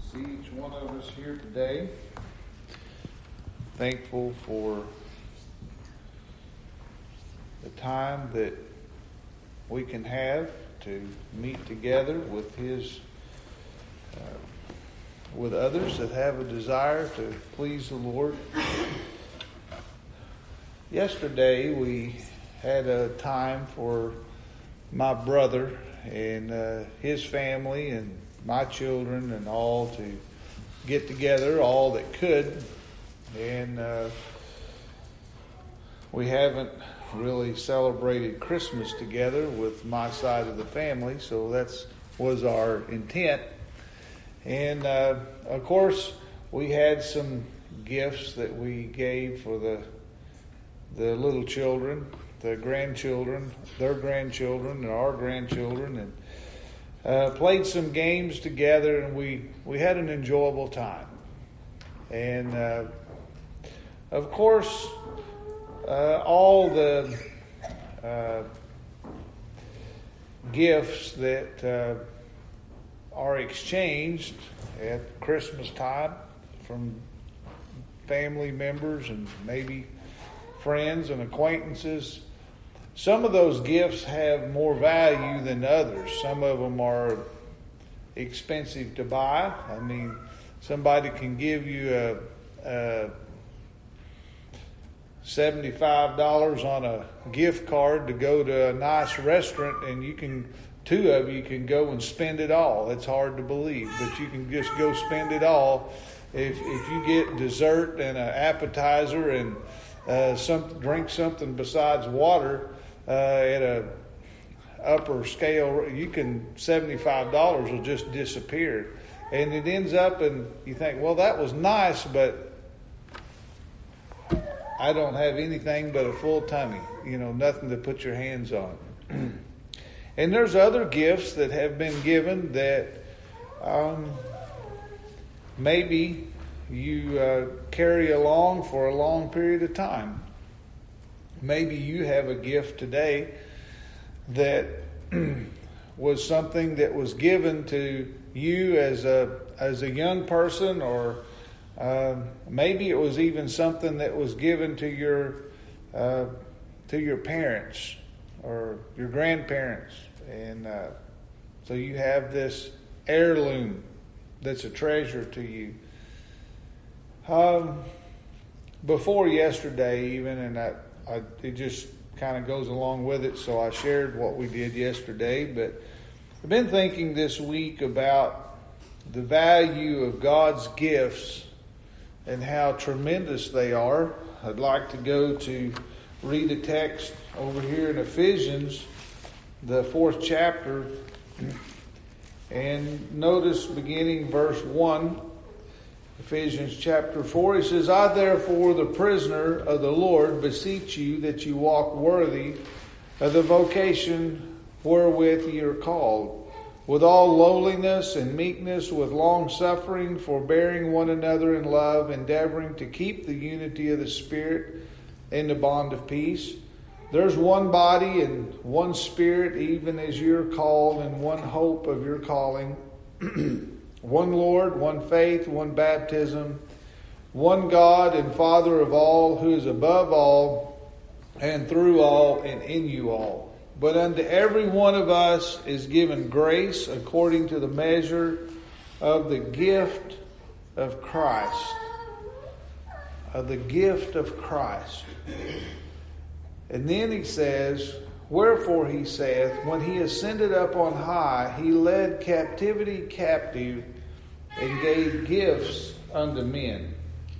See each one of us here today. Thankful for the time that we can have to meet together with with others that have a desire to please the Lord. Yesterday we had a time for my brother and his family and my children and all to get together, all that could. And we haven't really celebrated Christmas together with my side of the family, so that was our intent. And of course, we had some gifts that we gave for the little children, the grandchildren, their grandchildren, and our grandchildren, and played some games together, and we had an enjoyable time. And of course, all the gifts that are exchanged at Christmas time from family members and maybe friends and acquaintances, some of those gifts have more value than others. Some of them are expensive to buy. I mean, somebody can give you a $75 on a gift card to go to a nice restaurant, and two of you can go and spend it all. It's hard to believe, but you can just go spend it all. If you get dessert and an appetizer and drink something besides water at a upper scale, $75 will just disappear. And it ends up, and you think, well, that was nice, but I don't have anything but a full tummy, nothing to put your hands on. And there's other gifts that have been given that maybe you carry along for a long period of time. Maybe you have a gift today that was something that was given to you as a young person, or maybe it was even something that was given to your parents or your grandparents, and so you have this heirloom that's a treasure to you. Before yesterday, even, and it just kind of goes along with it, so I shared what we did yesterday. But I've been thinking this week about the value of God's gifts and how tremendous they are. I'd like to read a text over here in Ephesians, the 4th chapter, and notice beginning verse 1, Ephesians chapter 4, he says, I therefore, the prisoner of the Lord, beseech you that you walk worthy of the vocation wherewith ye are called, with all lowliness and meekness, with long suffering, forbearing one another in love, endeavoring to keep the unity of the Spirit in the bond of peace. There's one body and one Spirit, even as you're called, and one hope of your calling. One Lord, one faith, one baptism, one God and Father of all, who is above all, and through all, and in you all. But unto every one of us is given grace according to the measure of the gift of Christ. Of the gift of Christ. And then he says, wherefore he saith, when he ascended up on high, he led captivity captive and gave gifts unto men.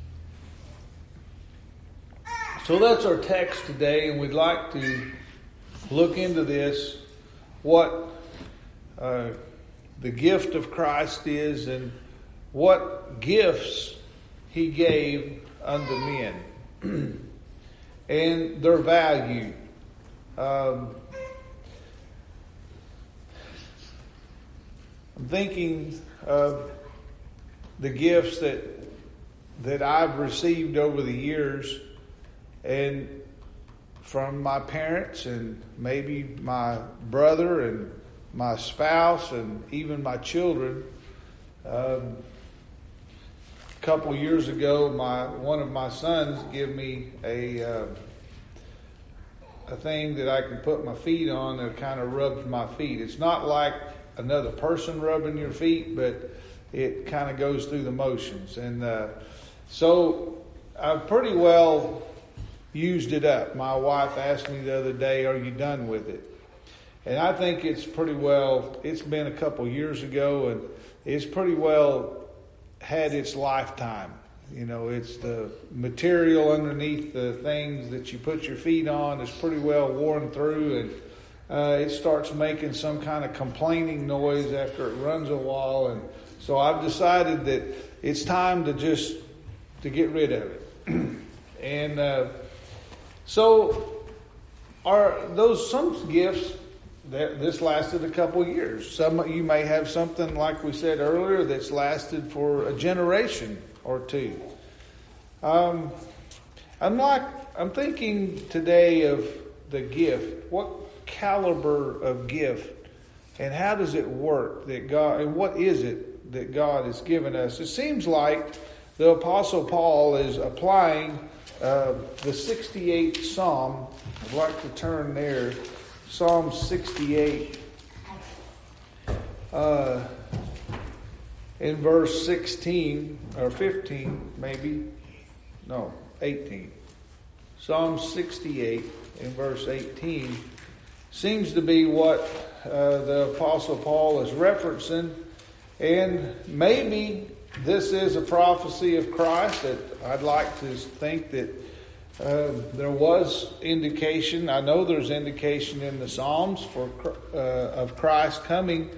So that's our text today, and we'd like to look into this, what the gift of Christ is and what gifts he gave unto men and their value. I'm thinking of the gifts that I've received over the years, and from my parents and maybe my brother and my spouse and even my children. couple years ago, one of my sons gave me a thing that I can put my feet on that kind of rubs my feet. It's not like another person rubbing your feet, but it kind of goes through the motions. And so I've pretty well used it up. My wife asked me the other day, "Are you done with it?" And I think it's pretty well, it's been a couple years ago, and it's pretty well had its lifetime. You know, it's the material underneath the things that you put your feet on is pretty well worn through, and it starts making some kind of complaining noise after it runs a while. And so I've decided that it's time to get rid of it. And so some gifts this lasted a couple of years. Some of you may have something, like we said earlier, that's lasted for a generation or two. I'm thinking today of the gift. What caliber of gift, and how does it work that God, and what is it that God has given us? It seems like the Apostle Paul is applying the 68th Psalm. I'd like to turn there. Psalm 68. In verse 16 or 15, maybe. No, 18. Psalm 68 in verse 18 seems to be what the Apostle Paul is referencing. And maybe this is a prophecy of Christ. That I'd like to think that there was indication. I know there's indication in the Psalms of Christ coming.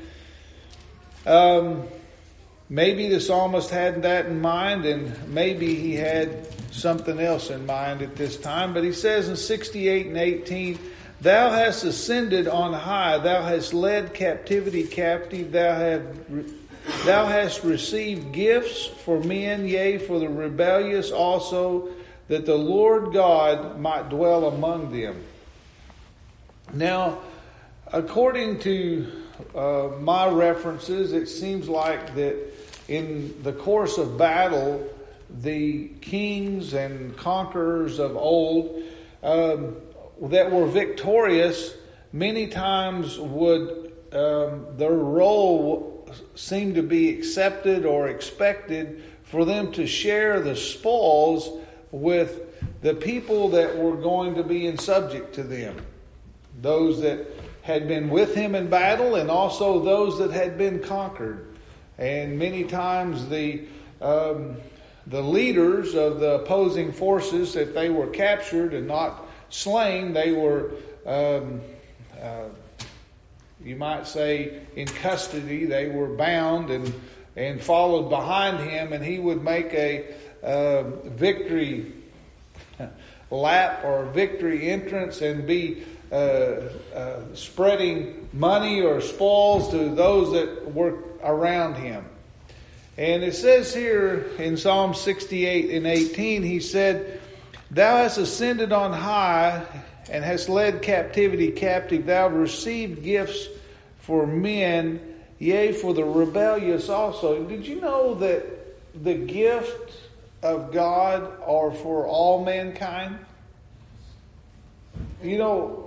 Maybe the psalmist had that in mind, and maybe he had something else in mind at this time. But he says in 68 and 18, "Thou hast ascended on high, thou hast led captivity captive, thou hast received gifts for men, yea, for the rebellious also, that the Lord God might dwell among them." Now, according to my references, it seems like that in the course of battle, the kings and conquerors of old that were victorious many times would their role seem to be accepted or expected for them to share the spoils with the people that were going to be in subject to them, those that had been with him in battle, and also those that had been conquered. And many times the leaders of the opposing forces, if they were captured and not slain, they were, you might say, in custody. They were bound and followed behind him, and he would make a victory lap or victory entrance and be spreading money or spoils to those that were around him. And it says here in Psalm 68 and 18, he said, "Thou hast ascended on high and hast led captivity captive. Thou received gifts for men, yea, for the rebellious also." Did you know that the gift of God are for all mankind? You know,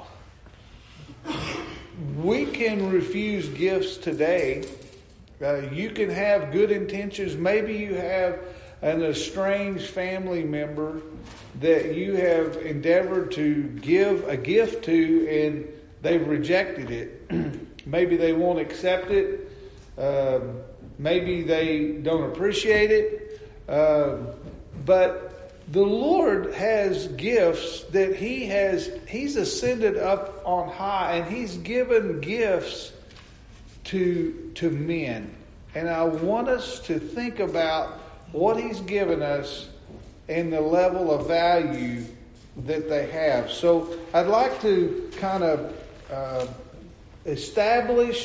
we can refuse gifts today. You can have good intentions. Maybe you have an estranged family member that you have endeavored to give a gift to, and they've rejected it. Maybe they won't accept it. Maybe they don't appreciate it. But the Lord has gifts that He's ascended up on high, and He's given gifts to men. And I want us to think about what He's given us and the level of value that they have. So I'd like to kind of establish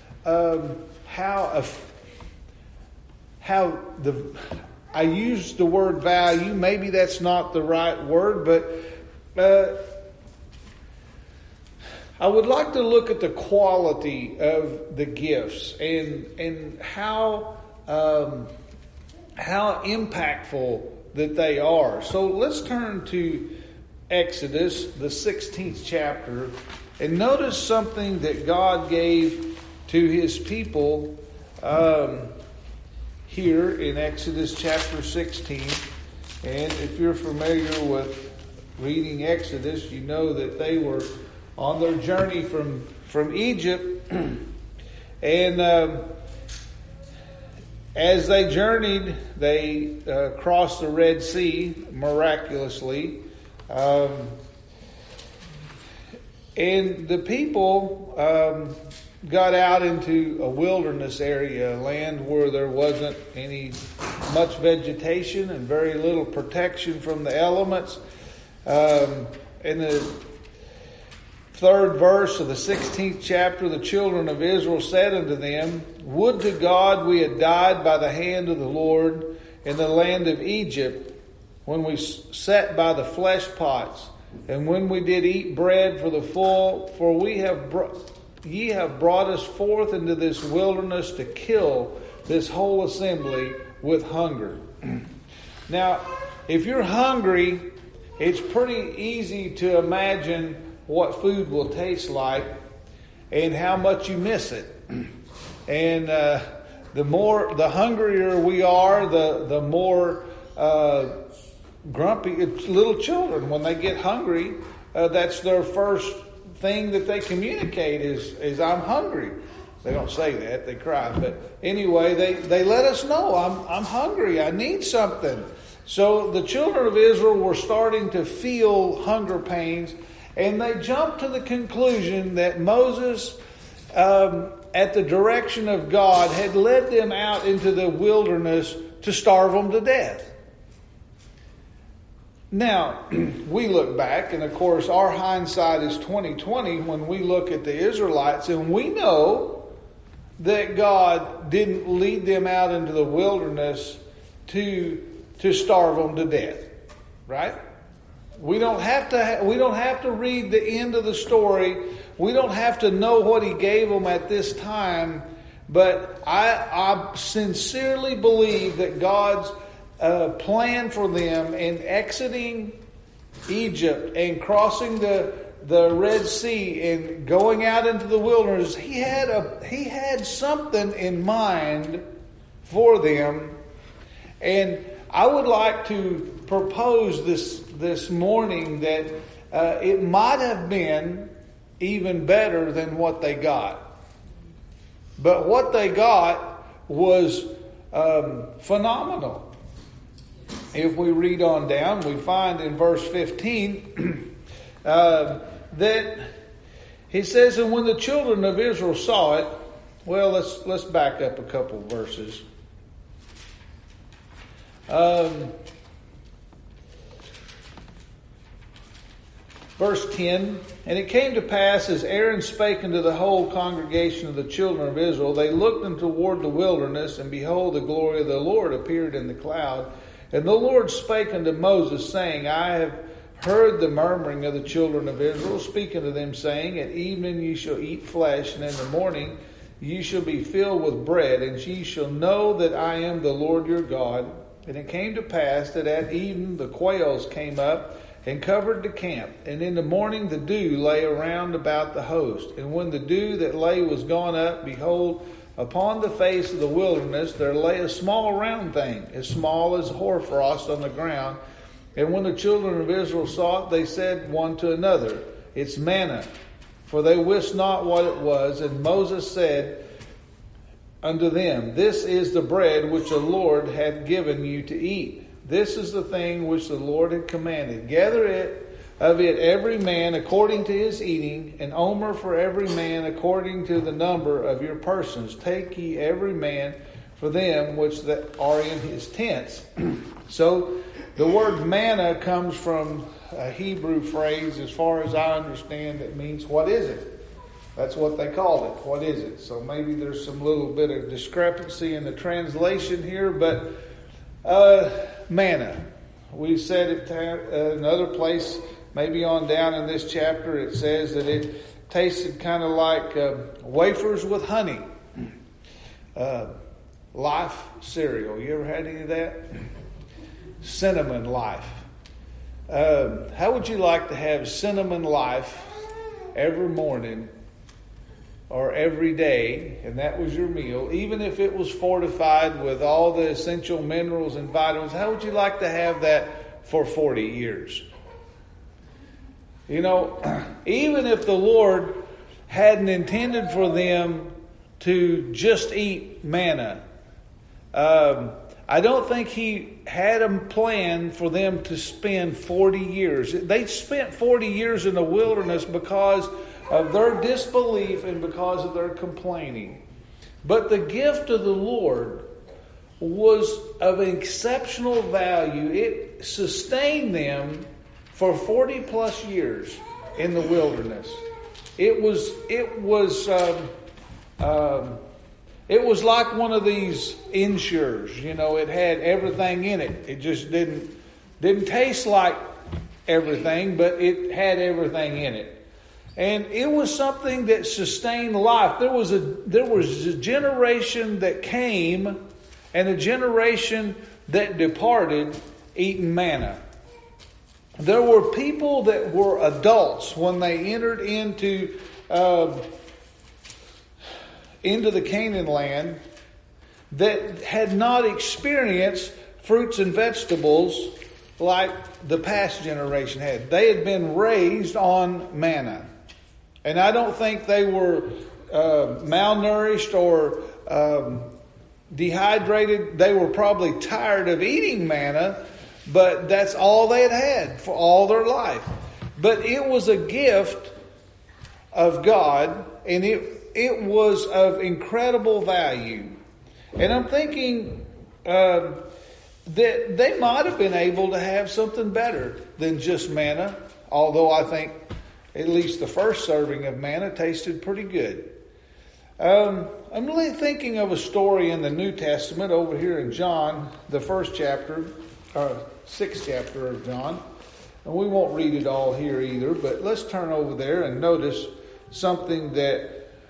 how I use the word value. Maybe that's not the right word, but I would like to look at the quality of the gifts and how how impactful that they are. So let's turn to Exodus, the 16th chapter, and notice something that God gave to His people here in Exodus chapter 16. And if you're familiar with reading Exodus, you know that they were on their journey from Egypt. And as they journeyed, they crossed the Red Sea miraculously. And the people got out into a wilderness area, a land where there wasn't much vegetation and very little protection from the elements. In the 3rd verse of the 16th chapter, the children of Israel said unto them, Would to God we had died by the hand of the Lord in the land of Egypt, when we sat by the flesh pots, and when we did eat bread for the full, for ye have brought us forth into this wilderness to kill this whole assembly with hunger. Now, if you're hungry, it's pretty easy to imagine what food will taste like and how much you miss it. And the hungrier we are, the more grumpy. Little children, when they get hungry, that's their first thing that they communicate is I'm hungry. They don't say that, they cry. But anyway, they let us know, I'm hungry, I need something. So the children of Israel were starting to feel hunger pains, and they jumped to the conclusion that Moses, at the direction of God, had led them out into the wilderness to starve them to death. Now, we look back, and of course our hindsight is 20/20 when we look at the Israelites, and we know that God didn't lead them out into the wilderness to starve them to death, right? We don't have to read the end of the story. We don't have to know what He gave them at this time. But I sincerely believe that God's plan for them in exiting Egypt and crossing the Red Sea and going out into the wilderness, He had something in mind for them. And I would like to propose this morning that it might have been even better than what they got. But what they got was phenomenal. If we read on down, we find in verse 15 that he says, and when the children of Israel saw it, well, let's back up a couple of verses. Verse 10, and it came to pass, as Aaron spake unto the whole congregation of the children of Israel, they looked unto toward the wilderness, and behold, the glory of the Lord appeared in the cloud. And the Lord spake unto Moses, saying, I have heard the murmuring of the children of Israel, speaking to them, saying, At evening ye shall eat flesh, and in the morning ye shall be filled with bread, and ye shall know that I am the Lord your God. And it came to pass that at even the quails came up and covered the camp. And in the morning the dew lay around about the host. And when the dew that lay was gone up, behold, upon the face of the wilderness there lay a small round thing, as small as hoarfrost on the ground. And when the children of Israel saw it, they said one to another, It's manna. For they wist not what it was. And Moses said unto them, This is the bread which the Lord hath given you to eat. This is the thing which the Lord had commanded. Gather it of it every man according to his eating, an omer for every man according to the number of your persons. Take ye every man for them which are in his tents. So the word manna comes from a Hebrew phrase, as far as I understand, that means what is it? That's what they called it. What is it? So maybe there's some little bit of discrepancy in the translation here, but manna. We said it another place, maybe on down in this chapter, it says that it tasted kind of like wafers with honey. Life cereal. You ever had any of that? Cinnamon Life. How would you like to have Cinnamon Life every morning or every day, and that was your meal, even if it was fortified with all the essential minerals and vitamins? How would you like to have that for 40 years? You know, even if the Lord hadn't intended for them to just eat manna, I don't think He had a plan for them to spend 40 years. They spent 40 years in the wilderness because of their disbelief and because of their complaining. But the gift of the Lord was of exceptional value. It sustained them for 40 plus years in the wilderness. It was like one of these Ensures. You know, it had everything in it. It just didn't taste like everything, but it had everything in it. And it was something that sustained life. There was a generation that came and a generation that departed eating manna. There were people that were adults when they entered into the Canaan land that had not experienced fruits and vegetables like the past generation had. They had been raised on manna. And I don't think they were malnourished or dehydrated. They were probably tired of eating manna, but that's all they had for all their life. But it was a gift of God, and it was of incredible value. And I'm thinking that they might have been able to have something better than just manna, although I think at least the first serving of manna tasted pretty good. I'm really thinking of a story in the New Testament over here in John, the first chapter, or 6th chapter of John. And we won't read it all here either, but let's turn over there and notice something that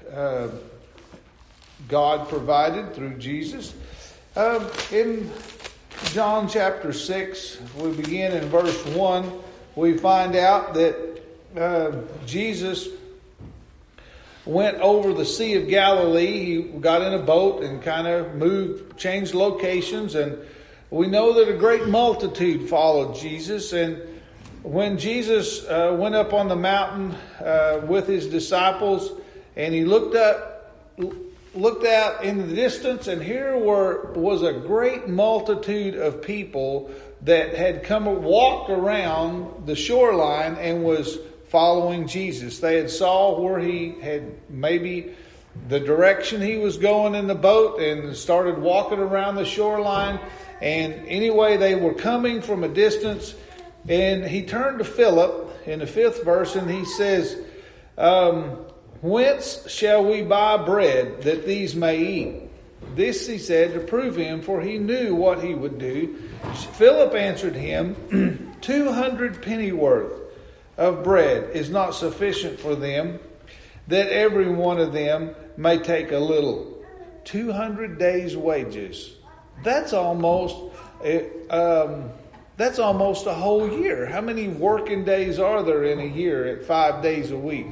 God provided through Jesus. In John chapter 6, we begin in verse 1, we find out that Jesus went over the Sea of Galilee. He got in a boat and kind of changed locations, and we know that a great multitude followed Jesus. And when Jesus went up on the mountain with his disciples, and he looked out in the distance, and here was a great multitude of people that had walked around the shoreline and was following Jesus. They had saw where he had maybe the direction he was going in the boat and started walking around the shoreline. And anyway, they were coming from a distance, and he turned to Philip in the 5th verse, and he says, "Whence shall we buy bread that these may eat?" This he said to prove him, for he knew what he would do. Philip answered him, 200 pennyworth of bread is not sufficient for them, that every one of them may take a little. 200 days' wages. That's almost a whole year. How many working days are there in a year at 5 days a week?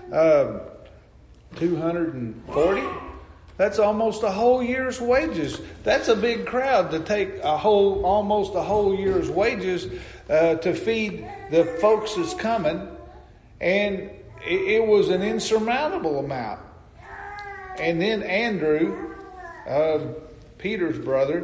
240? That's almost a whole year's wages. That's a big crowd to take almost a whole year's wages to feed the folks that's coming. And it was an insurmountable amount. And then Andrew, Peter's brother,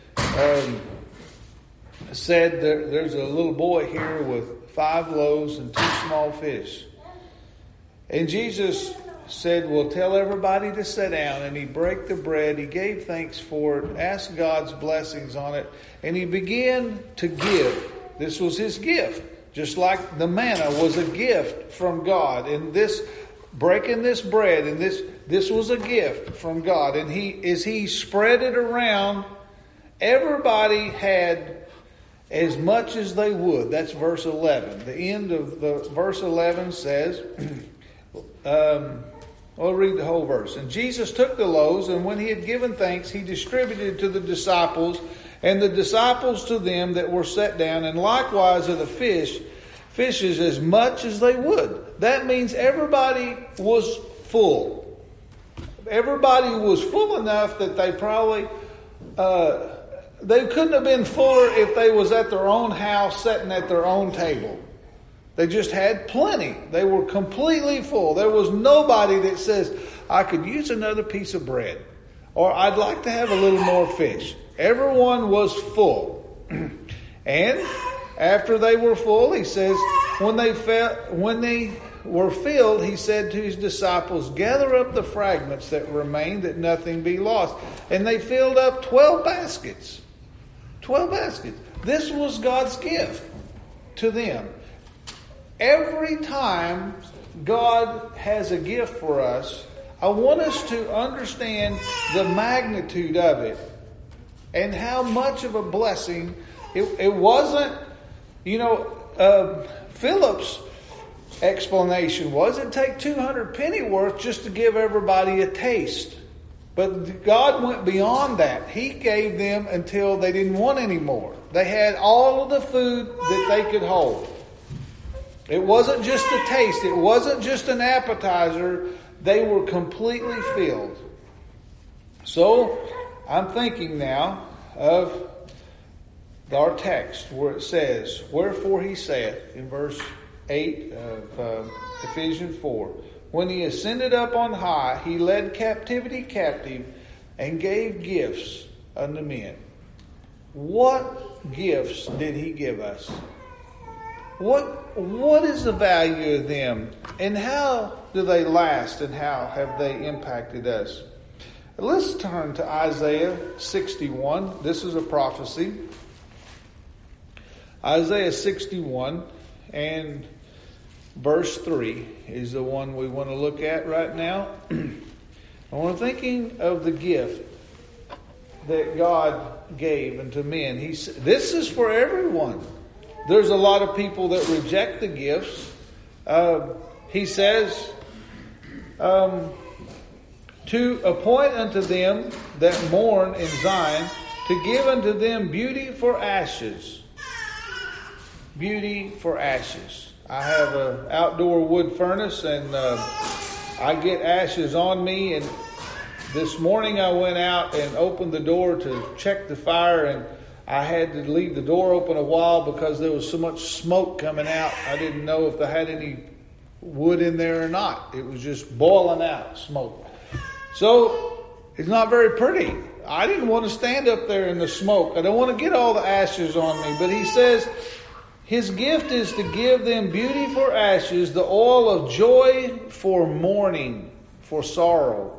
said there's a little boy here with 5 loaves and 2 small fish. And Jesus said, well, tell everybody to sit down. And he broke the bread. He gave thanks for it, asked God's blessings on it, and he began to give. This was his gift, just like the manna was a gift from God. And this breaking this bread, and this was a gift from God. And as he spread it around, everybody had as much as they would. That's verse 11. The end of the verse 11 says, I'll read the whole verse. And Jesus took the loaves, and when he had given thanks, he distributed to the disciples, and the disciples to them that were set down, and likewise of the fishes as much as they would. That means everybody was full. Everybody was full enough that they probably, they couldn't have been fuller if they was at their own house sitting at their own table. They just had plenty. They were completely full. There was nobody that says, I could use another piece of bread, or I'd like to have a little more fish. Everyone was full. And after they were full, he says, when they were filled, he said to his disciples, gather up the fragments that remain, that nothing be lost. And they filled up 12 baskets. 12 baskets. This was God's gift to them. Every time God has a gift for us, I want us to understand the magnitude of it and how much of a blessing it wasn't. Philip's explanation was it'd take 200 pennyworth just to give everybody a taste. But God went beyond that. He gave them until they didn't want any more. They had all of the food that they could hold. It wasn't just a taste. It wasn't just an appetizer. They were completely filled. So I'm thinking now of our text where it says, wherefore he saith, in verse 8 of Ephesians 4, when he ascended up on high, he led captivity captive and gave gifts unto men. What gifts did he give us? What is the value of them? And how do they last? And how have they impacted us? Let's turn to Isaiah 61. This is a prophecy. Isaiah 61 and verse 3 is the one we want to look at right now. We're thinking of the gift that God gave unto men. This is for everyone. There's a lot of people that reject the gifts. He says, to appoint unto them that mourn in Zion, to give unto them beauty for ashes. Beauty for ashes. I have an outdoor wood furnace, and I get ashes on me. And this morning I went out and opened the door to check the fire, and I had to leave the door open a while because there was so much smoke coming out. I didn't know if they had any wood in there or not. It was just boiling out smoke. So it's not very pretty. I didn't want to stand up there in the smoke. I don't want to get all the ashes on me. But he says his gift is to give them beauty for ashes, the oil of joy for mourning, for sorrow.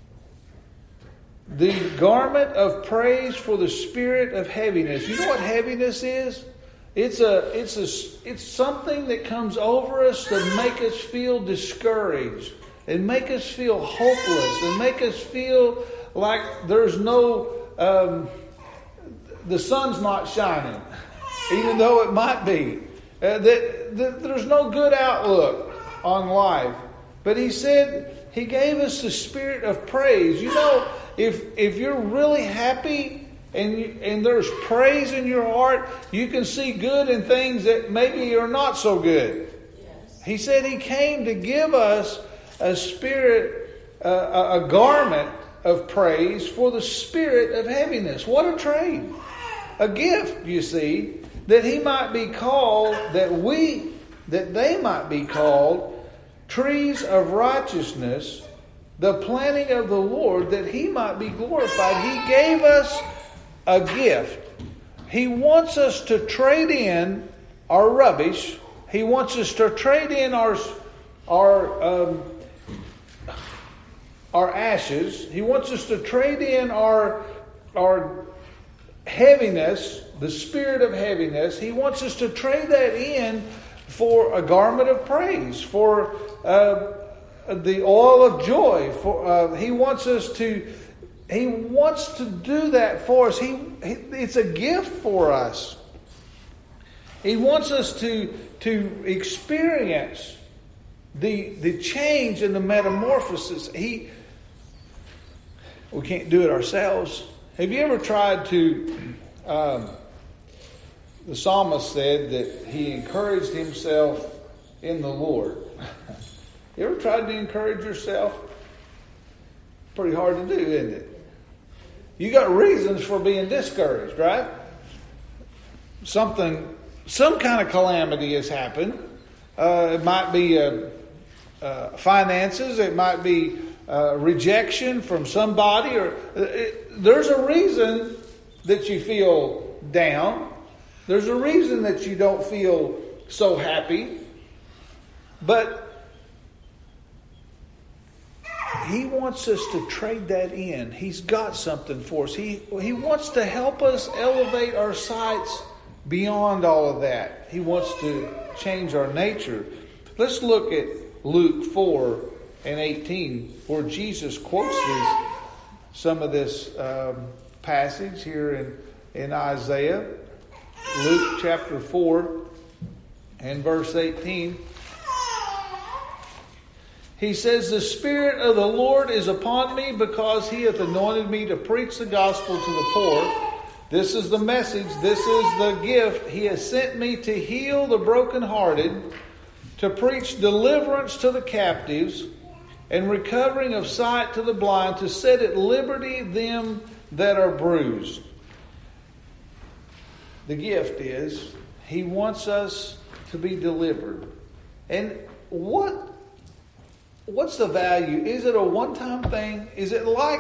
The garment of praise for the spirit of heaviness. You know what heaviness is? It's something that comes over us to make us feel discouraged and make us feel hopeless and make us feel like there's no, the sun's not shining, even though it might be. There's no good outlook on life. But he said he gave us the spirit of praise. You know, if you're really happy and there's praise in your heart, you can see good in things that maybe are not so good. Yes. He said he came to give us a spirit, a garment of praise for the spirit of heaviness. What a trade. A gift, you see, that he might be called, that they might be called trees of righteousness, the planting of the Lord, that he might be glorified. He gave us a gift. He wants us to trade in our rubbish. He wants us to trade in our ashes. He wants us to trade in our heaviness, the spirit of heaviness. He wants us to trade that in for a garment of praise, for the oil of joy. He wants to do that for us. It's a gift for us. He wants us to experience the change and the metamorphosis. We can't do it ourselves. Have you ever tried to, the psalmist said that he encouraged himself in the Lord. You ever tried to encourage yourself? Pretty hard to do, isn't it? You got reasons for being discouraged, right? Some kind of calamity has happened. It might be finances. It might be rejection from somebody. There's a reason that you feel down. There's a reason that you don't feel so happy. But He wants us to trade that in. He's got something for us. He wants to help us elevate our sights beyond all of that. He wants to change our nature. Let's look at Luke 4:18, where Jesus quotes some of this passage here in Isaiah. Luke chapter 4 and verse 18. He says, "The Spirit of the Lord is upon me, because He hath anointed me to preach the gospel to the poor." This is the message. This is the gift. "He has sent me to heal the brokenhearted, to preach deliverance to the captives, and recovering of sight to the blind, to set at liberty them that are bruised." The gift is He wants us to be delivered. And what's the value? Is it a one-time thing? Is it like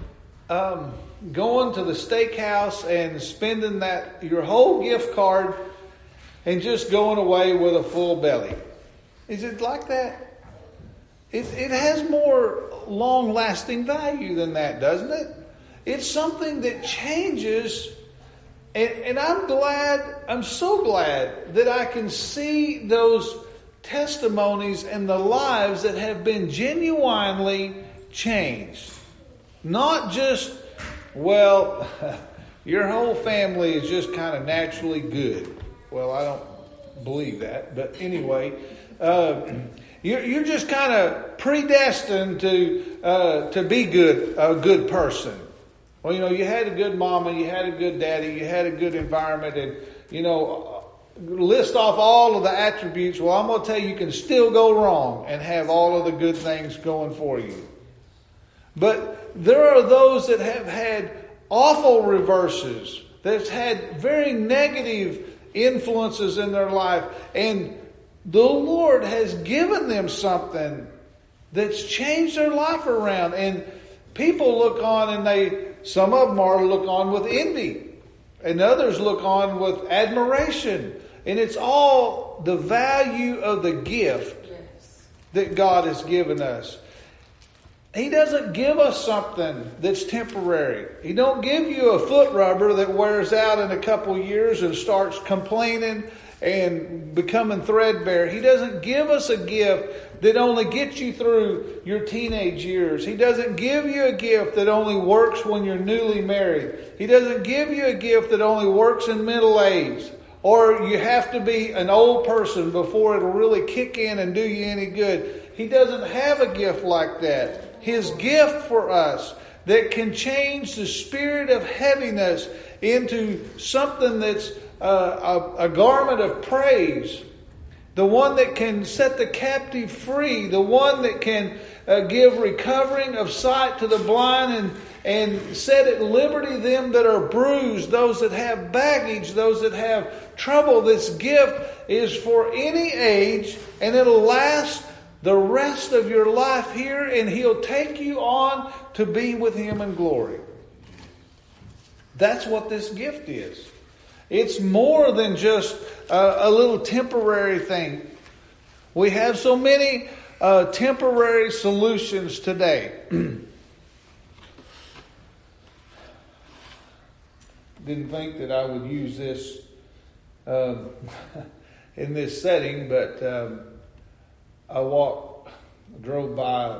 going to the steakhouse and spending your whole gift card and just going away with a full belly? Is it like that? It has more long-lasting value than that, doesn't it? It's something that changes. And I'm so glad that I can see those testimonies and the lives that have been genuinely changed. Not just, well, your whole family is just kind of naturally good. Well, I don't believe that. But anyway, you're just kind of predestined to be a good person. Well, you had a good mama, you had a good daddy, you had a good environment, and, list off all of the attributes. Well, I'm going to tell you can still go wrong and have all of the good things going for you. But there are those that have had awful reverses, that's had very negative influences in their life, and the Lord has given them something that's changed their life around. And people look on, and some of them look on with envy, and others look on with admiration. And it's all the value of the gift that God has given us. He doesn't give us something that's temporary. He don't give you a foot rubber that wears out in a couple years and starts complaining and becoming threadbare. He doesn't give us a gift that only gets you through your teenage years. He doesn't give you a gift that only works when you're newly married. He doesn't give you a gift that only works in middle age. Or you have to be an old person before it'll really kick in and do you any good. He doesn't have a gift like that. His gift for us that can change the spirit of heaviness into something that's a garment of praise. The one that can set the captive free. The one that can give recovering of sight to the blind and set at liberty them that are bruised, those that have baggage, those that have trouble. This gift is for any age, and it'll last the rest of your life here, and He'll take you on to be with Him in glory. That's what this gift is. It's more than just a little temporary thing. We have so many temporary solutions today. Didn't think that I would use this in this setting, but I drove by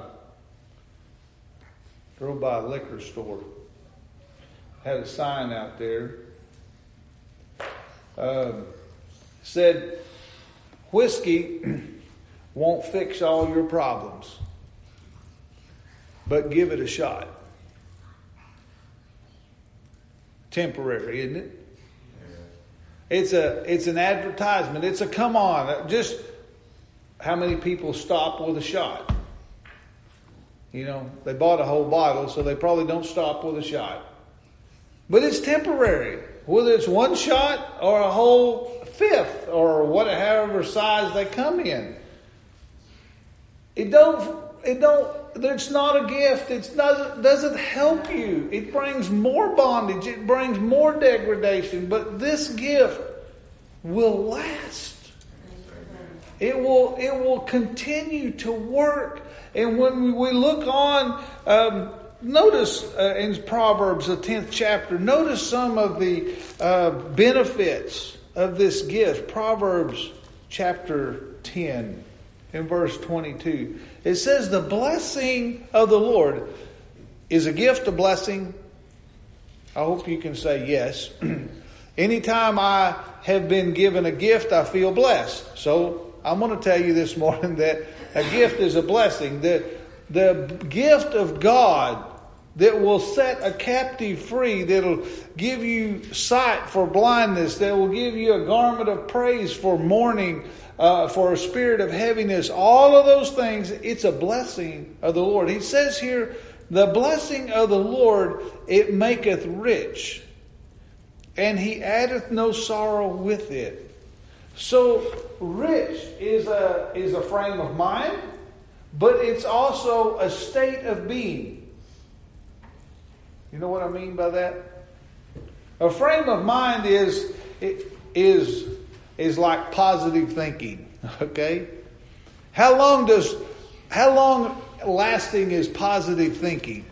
a liquor store. Had a sign out there. Said whiskey won't fix all your problems. But give it a shot. Temporary, isn't it? It's an advertisement. It's a come on. Just how many people stop with a shot? You know, they bought a whole bottle, so they probably don't stop with a shot. But it's temporary. Whether it's one shot or a whole fifth or however size they come in. It's not a gift. It doesn't help you. It brings more bondage. It brings more degradation. But this gift will last. It will continue to work. And when we look on, notice in Proverbs, the 10th chapter, notice some of the benefits of this gift. Proverbs chapter 10 in verse 22. It says, the blessing of the Lord. Is a gift a blessing? I hope you can say yes. Anytime I have been given a gift, I feel blessed. So I'm going to tell you this morning that a gift is a blessing. The gift of God that will set a captive free, that'll give you sight for blindness, that will give you a garment of praise for mourning, for a spirit of heaviness, all of those things, it's a blessing of the Lord. He says here, the blessing of the Lord, it maketh rich, and he addeth no sorrow with it. So rich is a frame of mind, but it's also a state of being. You know what I mean by that? A frame of mind is like positive thinking. Okay? How long lasting is positive thinking?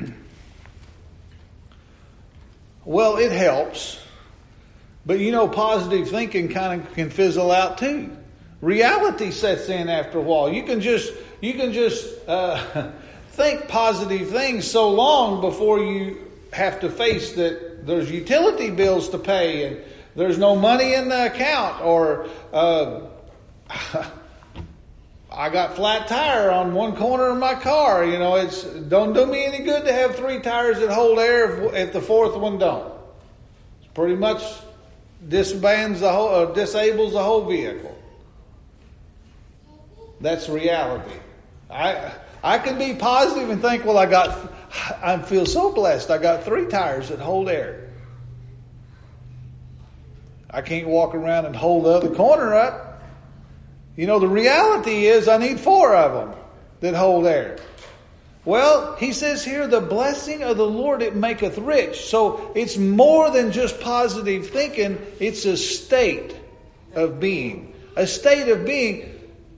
Well, it helps. But you know, positive thinking kind of can fizzle out too. Reality sets in after a while. You can just think positive things so long before you have to face that there's utility bills to pay and there's no money in the account, or I got flat tire on one corner of my car. You know, it's don't do me any good to have 3 tires that hold air if the 4th one don't. It's pretty much disables the whole vehicle. That's reality. I can be positive and think, well, I feel so blessed. I got 3 tires that hold air. I can't walk around and hold the other corner up. You know, the reality is I need 4 of them that hold air. Well, he says here, the blessing of the Lord, it maketh rich. So it's more than just positive thinking. It's a state of being. A state of being.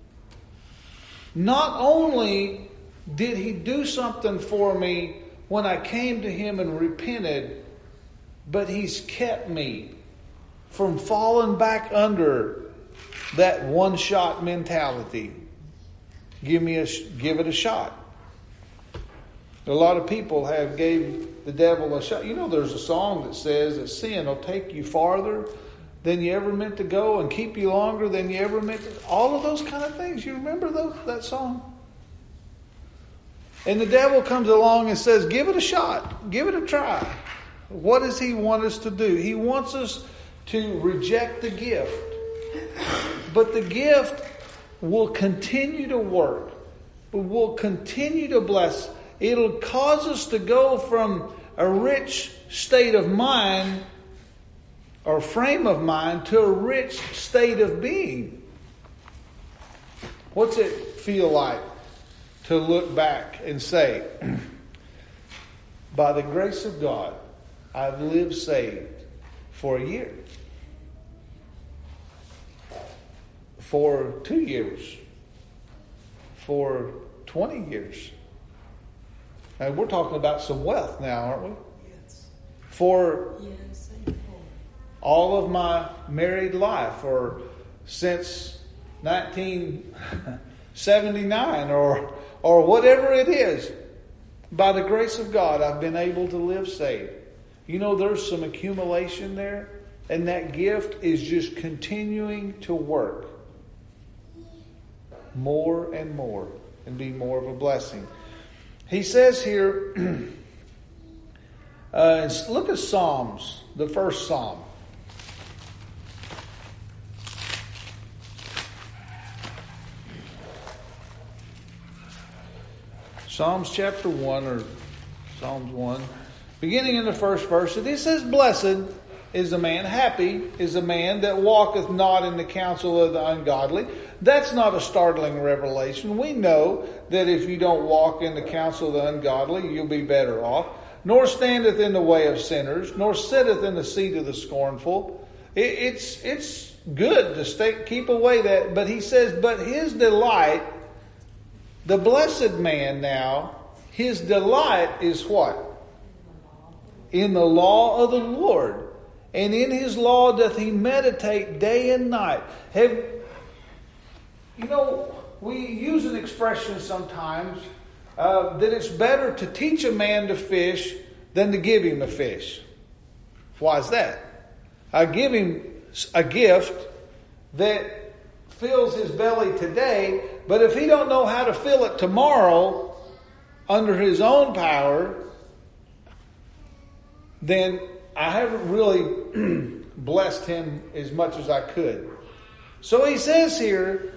Not only did he do something for me when I came to him and repented, but he's kept me from falling back under that one-shot mentality. Give it a shot. A lot of people have gave the devil a shot. You know, there's a song that says that sin will take you farther than you ever meant to go and keep you longer than you ever meant to. All of those kind of things. You remember that song? And the devil comes along and says, give it a shot. Give it a try. What does he want us to do? He wants us to reject the gift. But the gift will continue to work. But will continue to bless. It'll cause us to go from a rich state of mind or frame of mind to a rich state of being. What's it feel like to look back and say, by the grace of God, I've lived saved for a year, for 2 years, for 20 years. And we're talking about some wealth now, aren't we? Yes. For all of my married life, or since 1979, or whatever it is, by the grace of God, I've been able to live saved. You know, there's some accumulation there, and that gift is just continuing to work. more and more and be more of a blessing. He says here, look at Psalms, the first Psalm. Psalms chapter 1 or Psalms 1, beginning in the first verse, it says, "Blessed is the man, happy is the man that walketh not in the counsel of the ungodly." That's not a startling revelation. We know that if you don't walk in the counsel of the ungodly, you'll be better off. "Nor standeth in the way of sinners, nor sitteth in the seat of the scornful." It's good to keep away that. But he says, but his delight, the blessed man now, his delight is what? In the law of the Lord. And in his law doth he meditate day and night. We use an expression sometimes that it's better to teach a man to fish than to give him a fish. Why is that? I give him a gift that fills his belly today, but if he don't know how to fill it tomorrow under his own power, then I haven't really blessed him as much as I could. So he says here,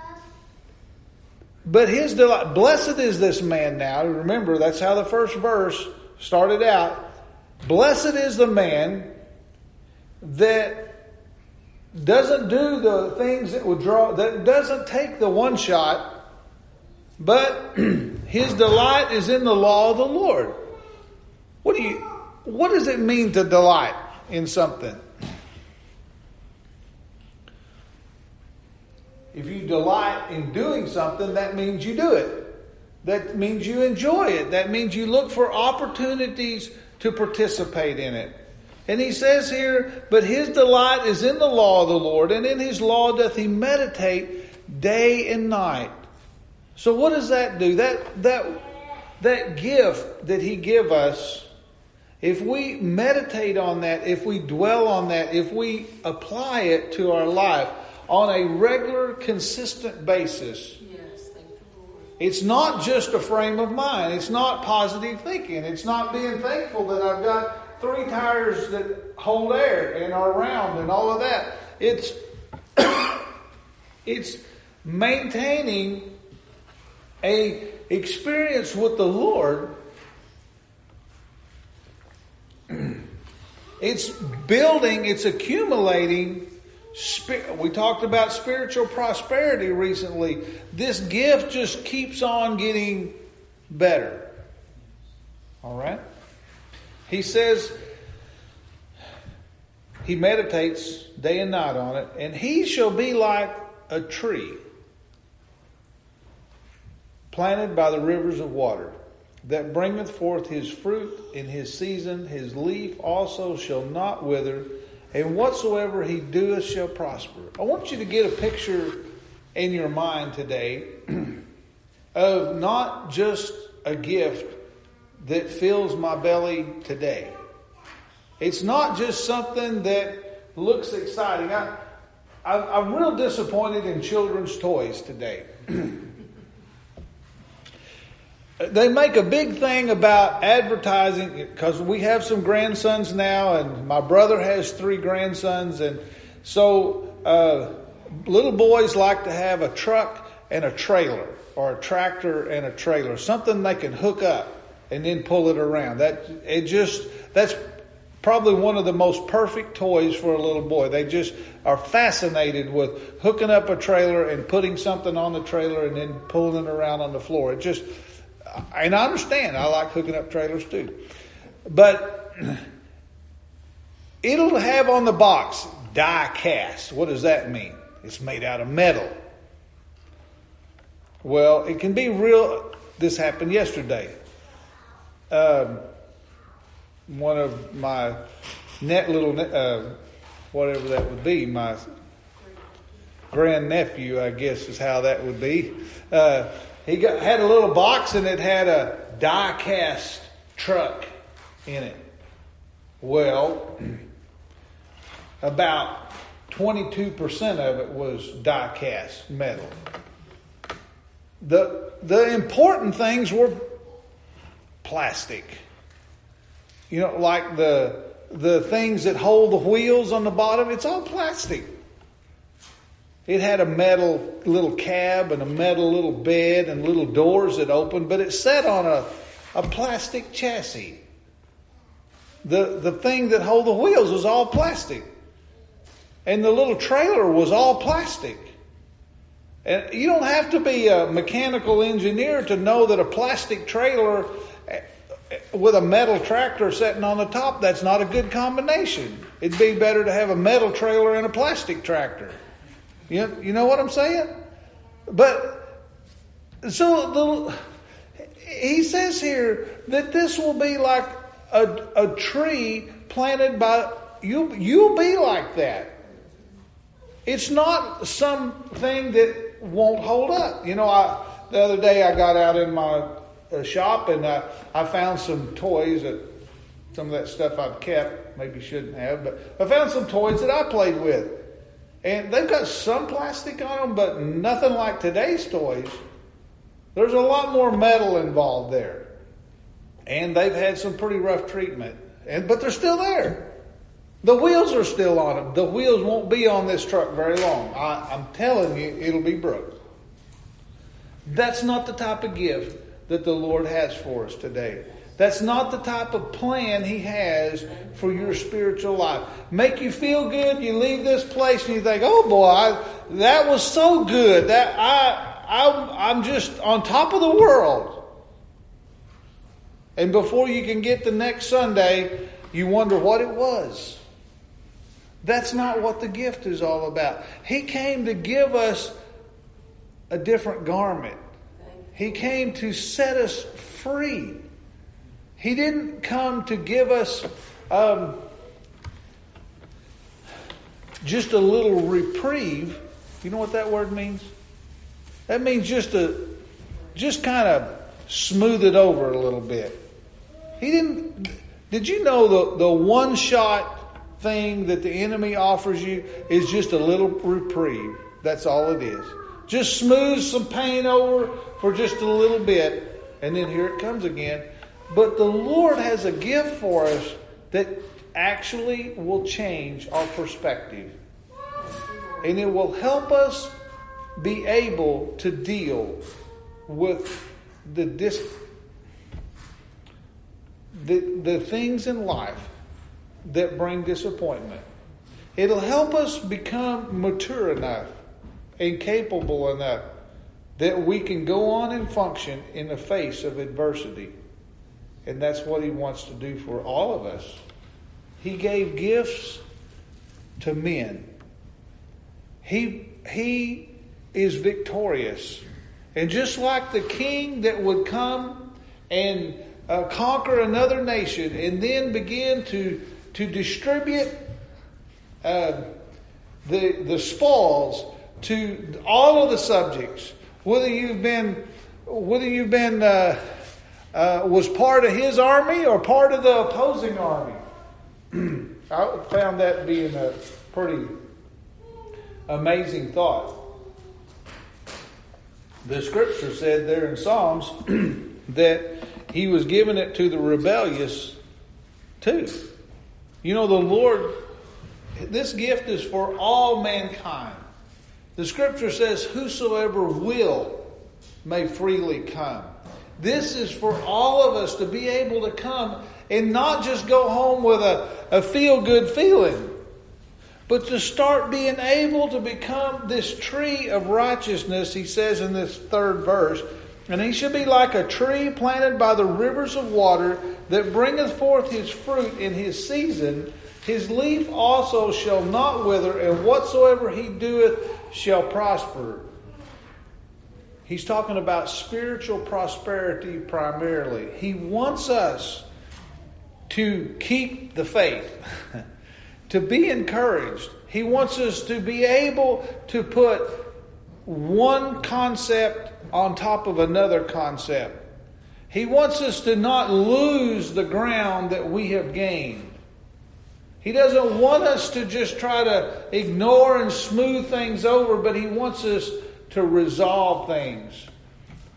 but his delight, blessed is this man now. Remember, that's how the first verse started out. Blessed is the man that doesn't do the things that would draw, that doesn't take the one shot, but his delight is in the law of the Lord. What does it mean to delight in something? If you delight in doing something, that means you do it. That means you enjoy it. That means you look for opportunities to participate in it. And he says here, but his delight is in the law of the Lord, and in his law doth he meditate day and night. So what does that do? That gift that he give us, if we meditate on that, if we dwell on that, if we apply it to our life on a regular, consistent basis, it's not just a frame of mind. It's not positive thinking. It's not being thankful that I've got 3 tires that hold air and are round and all of that. It's maintaining a experience with the Lord. It's building, it's accumulating. We talked about spiritual prosperity recently. This gift just keeps on getting better. All right? He says he meditates day and night on it, and he shall be like a tree planted by the rivers of water, that bringeth forth his fruit in his season. His leaf also shall not wither, and whatsoever he doeth shall prosper. I want you to get a picture in your mind today of not just a gift that fills my belly today. It's not just something that looks exciting. I'm real disappointed in children's toys today. They make a big thing about advertising, because we have some grandsons now, and my brother has 3 grandsons, and so little boys like to have a truck and a trailer, or a tractor and a trailer, something they can hook up and then pull it around. That's probably one of the most perfect toys for a little boy. They just are fascinated with hooking up a trailer and putting something on the trailer and then pulling it around on the floor. And I understand, I like hooking up trailers too. But it'll have on the box, die cast. What does that mean? It's made out of metal. Well, it can be real. This happened yesterday. One of my whatever that would be, my grandnephew, I guess is how that would be. He had a little box, and it had a die-cast truck in it. Well, about 22% of it was die-cast metal. The important things were plastic. You know, like the things that hold the wheels on the bottom, it's all plastic. It had a metal little cab and a metal little bed and little doors that opened, but it sat on a plastic chassis. The thing that hold the wheels was all plastic. And the little trailer was all plastic. And you don't have to be a mechanical engineer to know that a plastic trailer with a metal tractor sitting on the top, that's not a good combination. It'd be better to have a metal trailer and a plastic tractor. You know what I'm saying? But so he says here that this will be like a tree planted by you. You'll be like that. It's not something that won't hold up. You know, the other day I got out in my shop and I found some toys that some of that stuff I've kept, maybe shouldn't have, but I found some toys that I played with. And they've got some plastic on them, but nothing like today's toys. There's a lot more metal involved there. And they've had some pretty rough treatment. But they're still there. The wheels are still on them. The wheels won't be on this truck very long. I'm telling you, it'll be broke. That's not the type of gift that the Lord has for us today. That's not the type of plan He has for your spiritual life. Make you feel good. You leave this place and you think, "Oh boy, that was so good. That I'm just on top of the world." And before you can get the next Sunday, you wonder what it was. That's not what the gift is all about. He came to give us a different garment. He came to set us free. He didn't come to give us just a little reprieve. You know what that word means? That means just kind of smooth it over a little bit. He didn't. Did you know the one shot thing that the enemy offers you is just a little reprieve? That's all it is. Just smooth some pain over for just a little bit, and then here it comes again. But the Lord has a gift for us that actually will change our perspective. And it will help us be able to deal with the things in life that bring disappointment. It'll help us become mature enough and capable enough that we can go on and function in the face of adversity. And that's what He wants to do for all of us. He gave gifts to men. He is victorious. And just like the king that would come and conquer another nation and then begin to distribute the spoils to all of the subjects, whether you've been was part of his army or part of the opposing army. I found that being a pretty amazing thought. The scripture said there in Psalms that He was giving it to the rebellious too. You know, the Lord, this gift is for all mankind. The scripture says, "Whosoever will may freely come." This is for all of us to be able to come and not just go home with a feel-good feeling, but to start being able to become this tree of righteousness, he says in this third verse. "And he shall be like a tree planted by the rivers of water that bringeth forth his fruit in his season. His leaf also shall not wither, and whatsoever he doeth shall prosper." He's talking about spiritual prosperity primarily. He wants us to keep the faith, to be encouraged. He wants us to be able to put one concept on top of another concept. He wants us to not lose the ground that we have gained. He doesn't want us to just try to ignore and smooth things over, but He wants us to resolve things.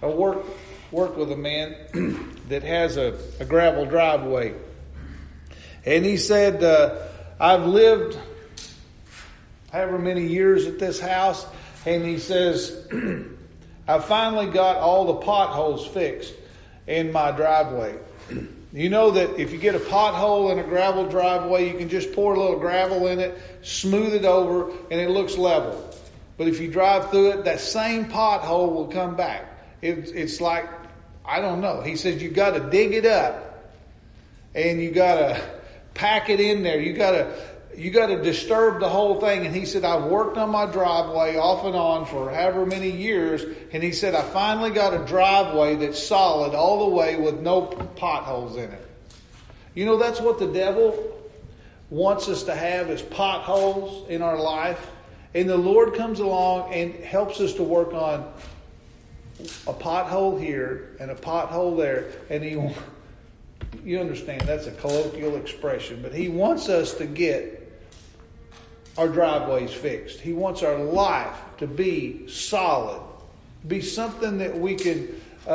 I work with a man that has a gravel driveway. And he said, I've lived however many years at this house. And he says, I finally got all the potholes fixed in my driveway. You know that if you get a pothole in a gravel driveway, you can just pour a little gravel in it, smooth it over, and it looks level. But if you drive through it, that same pothole will come back. It's like, I don't know. He says you got to dig it up, and you got to pack it in there. You got to disturb the whole thing. And he said, I've worked on my driveway off and on for however many years. And he said, I finally got a driveway that's solid all the way with no potholes in it. You know, that's what the devil wants us to have, is potholes in our life. And the Lord comes along and helps us to work on a pothole here and a pothole there. And you understand, that's a colloquial expression, but he wants us to get our driveways fixed. He wants our life to be solid, be something that we can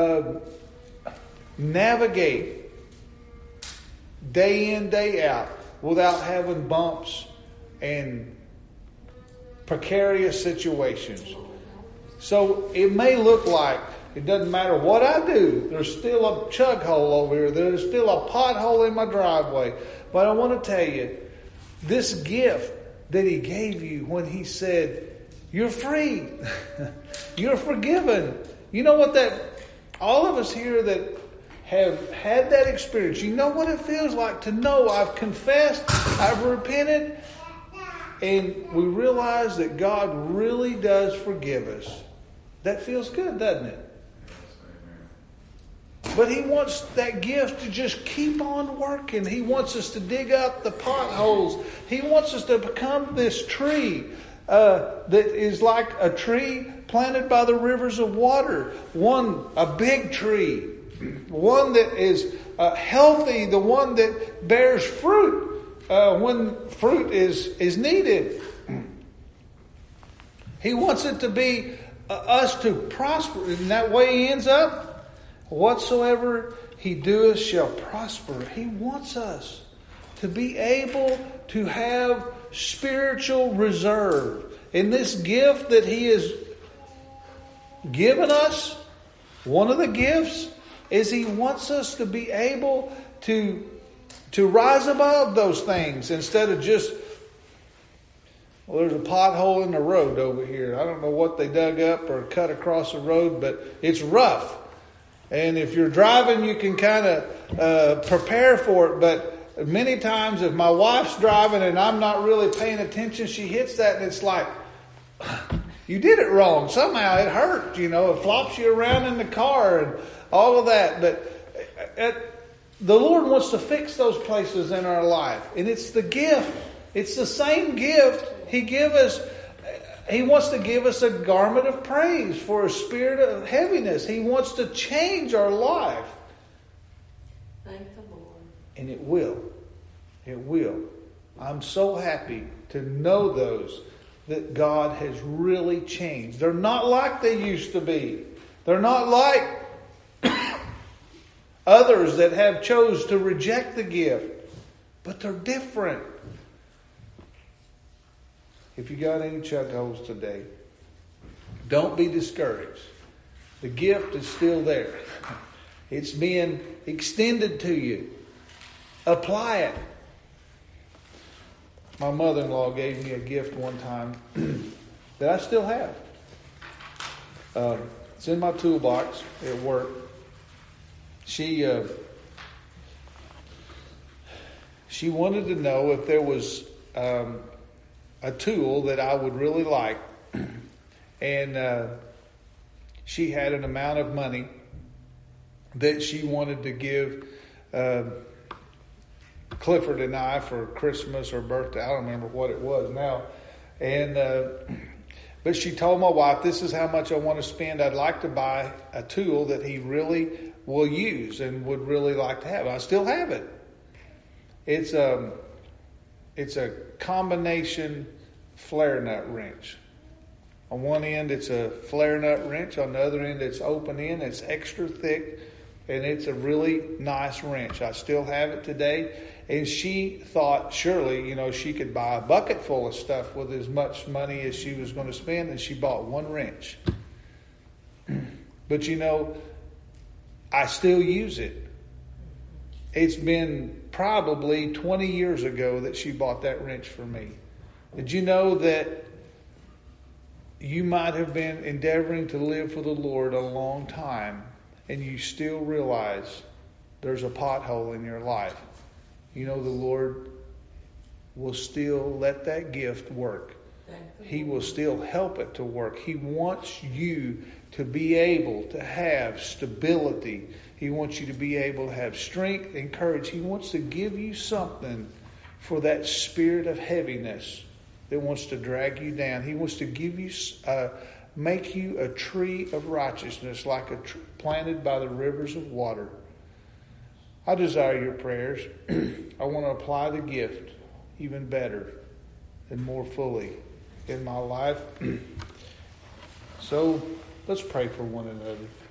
navigate day in, day out without having bumps and precarious situations. So it may look like it doesn't matter what I do, there's still a chug hole over here, there's still a pothole in my driveway. But I want to tell you, this gift that he gave you when he said, you're free, you're forgiven. You know what all of us here that have had that experience, you know what it feels like to know I've confessed, I've repented, and we realize that God really does forgive us. That feels good, doesn't it? But he wants that gift to just keep on working. He wants us to dig up the potholes. He wants us to become this tree that is like a tree planted by the rivers of water. A big tree. One that is healthy. The one that bears fruit when fruit is needed. He wants it to be us to prosper. And that way he ends up, whatsoever he doeth shall prosper. He wants us to be able to have spiritual reserve. And this gift that he has given us, one of the gifts is he wants us to be able to rise above those things instead of just, well, there's a pothole in the road over here. I don't know what they dug up or cut across the road, but it's rough. And if you're driving, you can kind of prepare for it. But many times if my wife's driving and I'm not really paying attention, she hits that and it's like, you did it wrong. Somehow it hurt, it flops you around in the car and all of that. But the Lord wants to fix those places in our life. And it's the gift. It's the same gift he gave us. He wants to give us a garment of praise for a spirit of heaviness. He wants to change our life. Thank the Lord. And it will. It will. I'm so happy to know those that God has really changed. They're not like they used to be. They're not like others that have chose to reject the gift. But they're different. If you got any chug holes today, don't be discouraged. The gift is still there. It's being extended to you. Apply it. My mother-in-law gave me a gift one time that I still have. It's in my toolbox at work. She wanted to know if there was a tool that I would really like, and she had an amount of money that she wanted to give Clifford and I for Christmas or birthday. I don't remember what it was now. And but she told my wife, this is how much I want to spend. I'd like to buy a tool that he really will use and would really like to have. I still have it. It's a combination flare nut wrench. On one end, it's a flare nut wrench. On the other end, it's open end. It's extra thick, and it's a really nice wrench. I still have it today. And she thought surely, she could buy a bucket full of stuff with as much money as she was going to spend, and she bought one wrench. But I still use it. It's been probably 20 years ago that she bought that wrench for me. Did you know that you might have been endeavoring to live for the Lord a long time, and you still realize there's a pothole in your life? The Lord will still let that gift work. He will still help it to work. He wants you to be able to have stability. He wants you to be able to have strength and courage. He wants to give you something for that spirit of heaviness that wants to drag you down. He wants to give you, make you a tree of righteousness, like a tree planted by the rivers of water. I desire your prayers. I want to apply the gift even better and more fully in my life. So let's pray for one another.